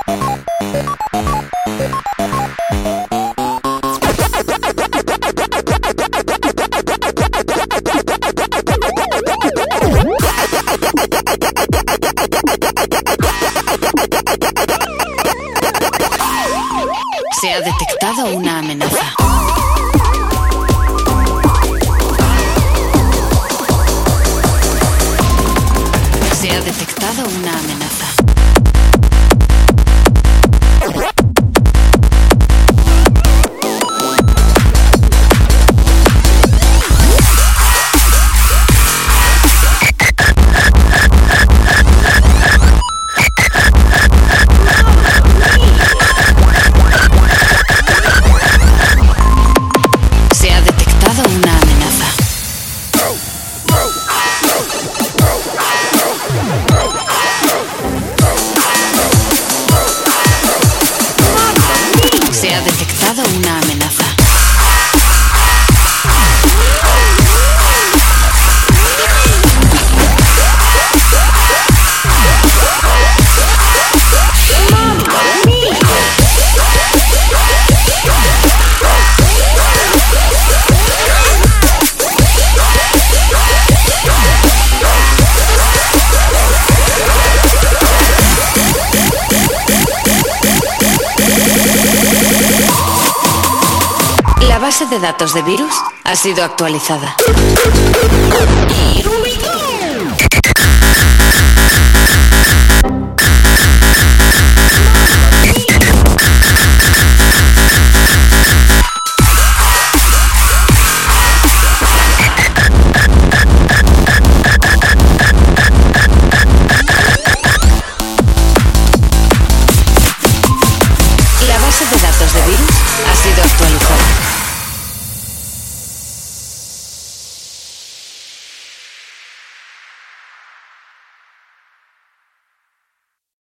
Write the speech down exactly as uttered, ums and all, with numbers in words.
Se ha detectado una amenaza. Se ha detectado una amenaza. Se ha detectado una amenaza. La base de datos de virus ha sido actualizada. La base de datos de virus